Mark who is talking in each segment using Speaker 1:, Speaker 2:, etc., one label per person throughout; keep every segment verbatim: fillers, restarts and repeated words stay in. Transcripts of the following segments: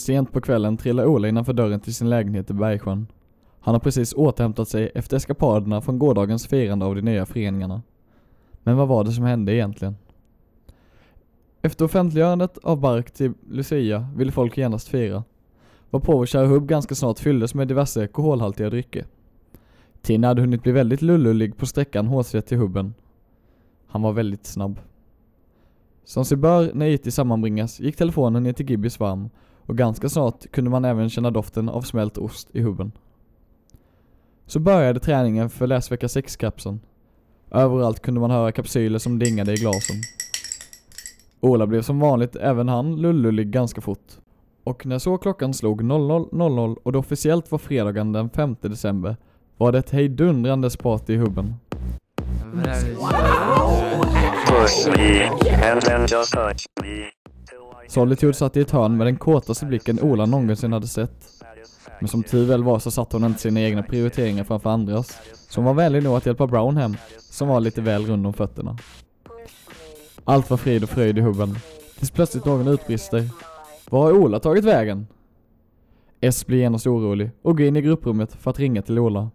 Speaker 1: Sent på kvällen trillar Ola innanför dörren till sin lägenhet i Bergsjön. Han har precis återhämtat sig efter eskapaderna från gårdagens firande av de nya föreningarna. Men vad var det som hände egentligen? Efter offentliggörandet av Bark till Lucia ville folk genast fira. Varpå vår kära hubb ganska snart fylldes med diverse alkoholhaltiga drycker. Tina hade hunnit bli väldigt lullullig på sträckan hårsvett till hubben. Han var väldigt snabb. Som sig bör när I T sammanbringas gick telefonen ner till Gibbys varm och ganska snart kunde man även känna doften av smält ost i hubben. Så började träningen för läsvecka sex-kapseln. Överallt kunde man höra kapsyler som dingade i glasen. Ola blev som vanligt även han lullullig ganska fort. Och när så klockan slog noll noll noll noll och det officiellt var fredagen den femte december var det ett hejdundrande party i hubben. Solitude satt i ett hörn med den kortaste blicken Ola någonsin hade sett. Men som tur väl var så satt hon inte sina egna prioriteringar framför andras. Så hon var vänlig nog att hjälpa Brown hem, som var lite väl rund om fötterna. Allt var frid och fröjd i hubben. Tills plötsligt någon utbrister. Var har Ola tagit vägen? S blir genast orolig och går in i grupprummet för att ringa till Ola.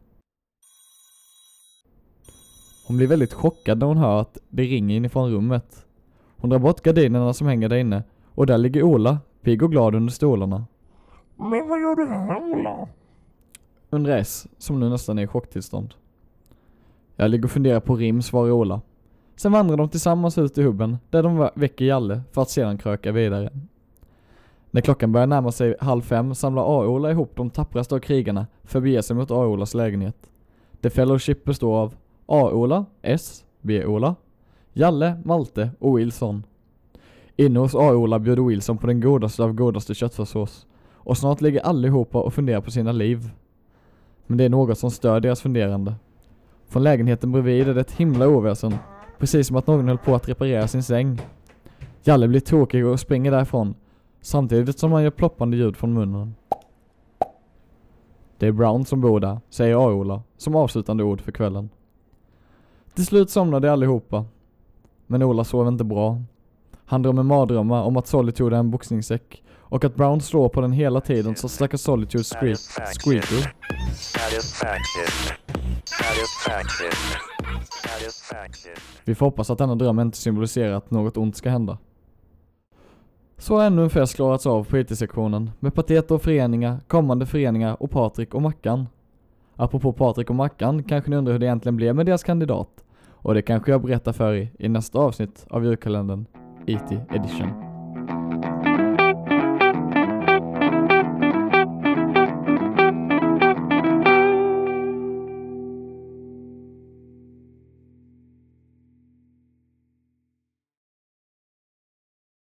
Speaker 1: Hon blir väldigt chockad när hon hör att det ringer inifrån rummet. Hon drar bort gardinerna som hänger där inne och där ligger Ola, pigg och glad under stolarna.
Speaker 2: Men vad gör du här, Ola?
Speaker 1: Undrar S, som nu nästan är i chocktillstånd. Jag ligger och funderar på rim, svarar Ola. Sen vandrar de tillsammans ut i hubben där de väcker Jalle för att sedan kröka vidare. När klockan börjar närma sig halv fem samlar A-Ola ihop de tappraste av krigarna för att bege sig mot A-Olas lägenhet. The Fellowship består av A-Ola, S, B-Ola, Jalle, Malte och Wilson. Inne hos A-Ola bjöd Wilson på den godaste av godaste köttfärssås. Och snart ligger allihopa och funderar på sina liv. Men det är något som stör deras funderande. Från lägenheten bredvid är det ett himla oväsen. Precis som att någon höll på att reparera sin säng. Jalle blir tråkig och springer därifrån. Samtidigt som han gör ploppande ljud från munnen. Det är Brown som bor där, säger A-Ola som avslutande ord för kvällen. Till slut somnade allihopa. Men Ola sov inte bra. Han drömmer mardrömmar om att Solitude är en boxningssäck och att Brown slår på den hela tiden så stackars Solitude skri- skriker. Vi får hoppas att denna dröm inte symboliserar att något ont ska hända. Så har ännu en fest klarats av på I T-sektionen med patet och föreningar, kommande föreningar och Patrik och Mackan. Apropå Patrik och Mackan kanske ni undrar hur det egentligen blev med deras kandidat. Och det kanske jag berättar för er i nästa avsnitt av julkalendern I T Edition.